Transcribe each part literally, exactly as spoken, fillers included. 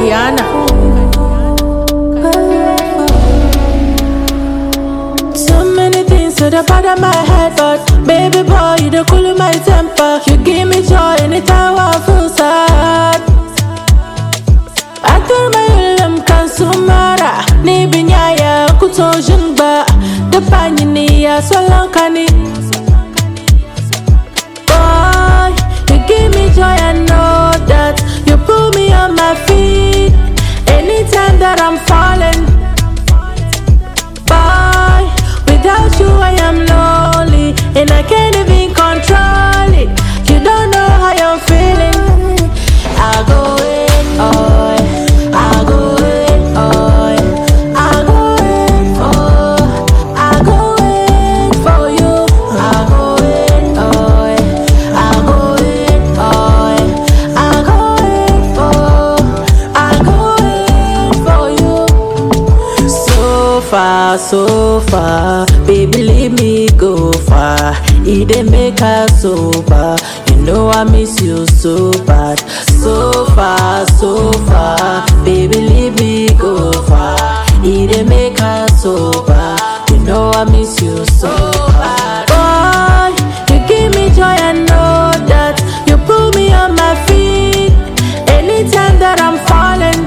Rihanna. So many things to the part of my head, but baby boy, you the cool in my temper. You give me joy anytime I feel sad. I tell my ulam kan sumara, ni binyaya kuto jungba, the panyini ya swalankani. Boy, you give me joy, I know that you put me on my feet anytime that I'm falling. Boy, without you I am lonely, and I can't even control it. You don't know how I'm feeling. I go in, oh, I go in, oh, I go in, oh, I go in for you. I go in, oh, I go in, oh, I go in, oh, I go in for you. So far, so far, baby, leave me go far. It dey make us sober. You know I miss you so bad. So far, so far, baby, leave me go far. It dey make us sober. You know I miss you so bad. Boy, you give me joy, I know that you put me on my feet anytime that I'm falling.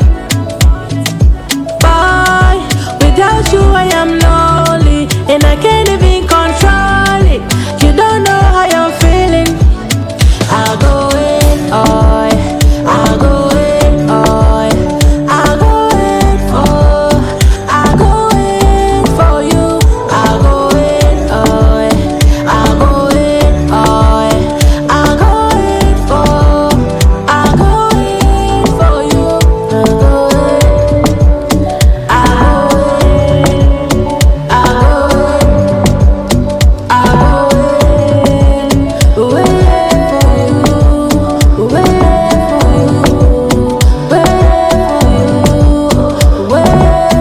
Boy, without you I am lonely, and I can't even control it. You don't know how I'm feeling. I go in, oh, I go in, oh, I go in, oh, I go in for you. I go in, oh, I go in, oh, I go in for, I go in for you. I go in, I go in, I go in, wait for you, wait for you, wait for you, wait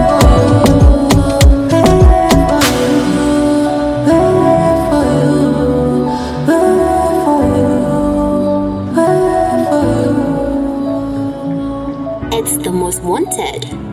for you, wait for you, wait for you, wait for you. It's the most wanted.